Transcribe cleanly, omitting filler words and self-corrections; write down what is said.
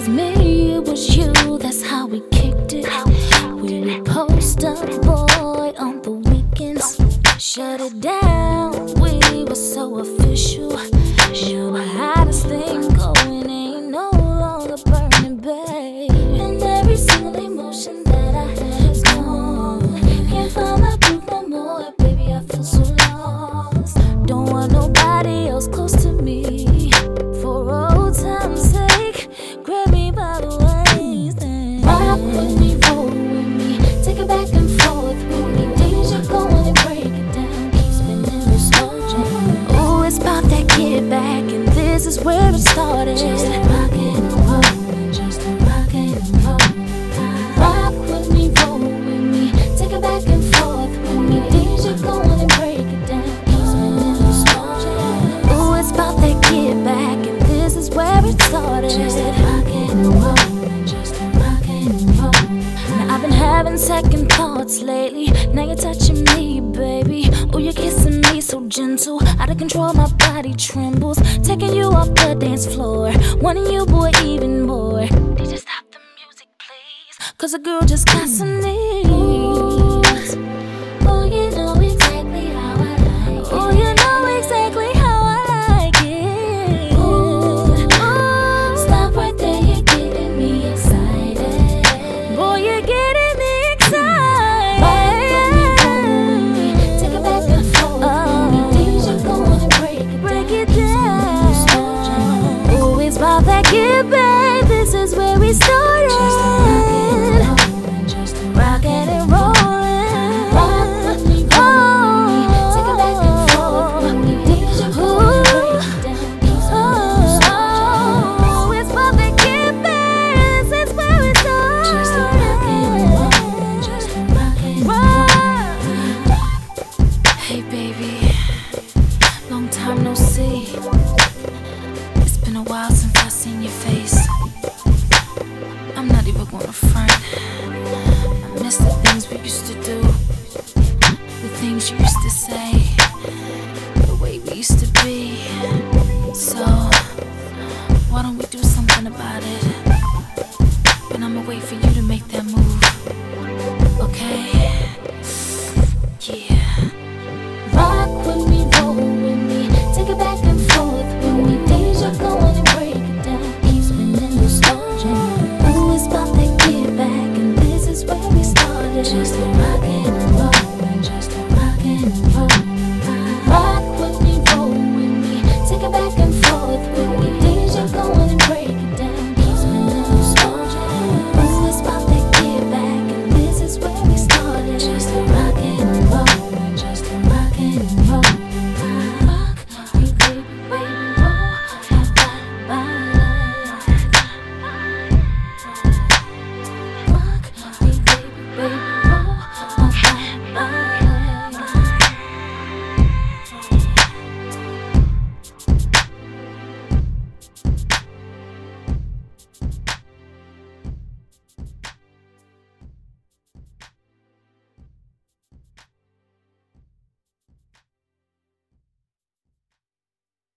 was me, it was you, that's how we kicked it. We would post up, boy, on the weekends. Shut it down, we were so official. Now the hottest thing going ain't no longer burning, babe. And every single emotion that I had is gone. Can't find my proof no more, baby, I feel so lost. Don't want nobody else close to me. For old time's sake, grab me by the waist and rock with me, roll with me, take it back and forth with me. Deja going and break it down, keep spinning the slow jam. Oh, it's about that get back, and this is where it started. Just rock and roll, just rock and roll. Rock with me, roll with me, take it back and forth with me. Deja going and break it down, keep spinning the slow jam. Oh, it's about that get back, and this is where it started. Just rock and roll, just rock and roll. Now I've been having second thoughts lately. Now you're touching me, baby. Oh, you're kissing me so gentle. Out of control, my body trembles. Taking you off the dance floor. Wanting you, boy, even more. DJ, stop the music, please. Cause a girl just got some needs. Oh, you know it.